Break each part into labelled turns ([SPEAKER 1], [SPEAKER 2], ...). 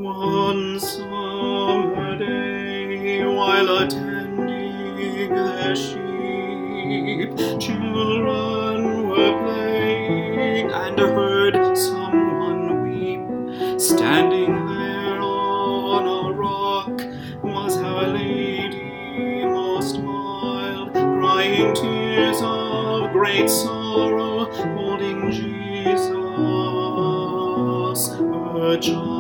[SPEAKER 1] One summer day, while attending the sheep, children were playing and heard someone weep. Standing there on a rock was Our Lady most mild, crying tears of great sorrow, holding Jesus, her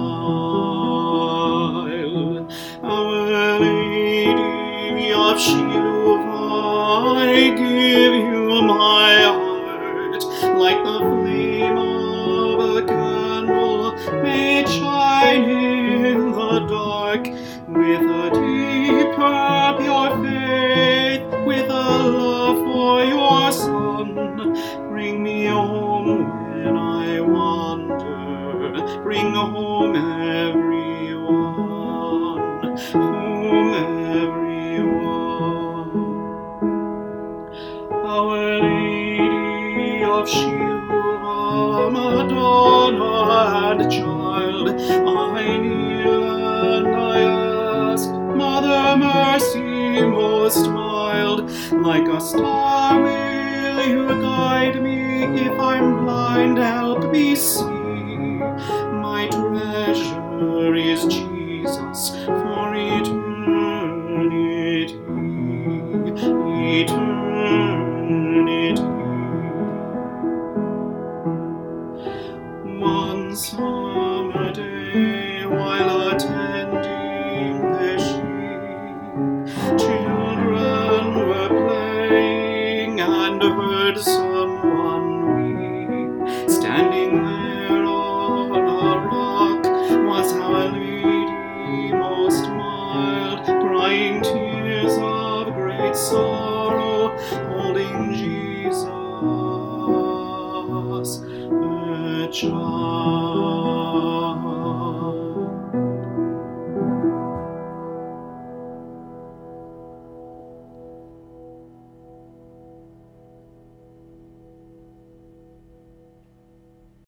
[SPEAKER 1] child. Our Lady of Shiloh, I give you my heart, like the flame of a candle, may it shine in the dark, with a deeper pure faith, with a love for your Son. Bring me home when I wander, bring home everyone, home everyone. Our Lady of Shiloh, Madonna and Child, I kneel and I ask, Mother Mercy most mild, like a star will you guide me, if I'm blind help me see. My treasure is Jesus for eternity, eternity. One summer day, while attending the sheep, children were playing and heard someone weep. Standing there on a rock was Our Lady most mild, crying tears of great sorrow, holding Jesus, the child.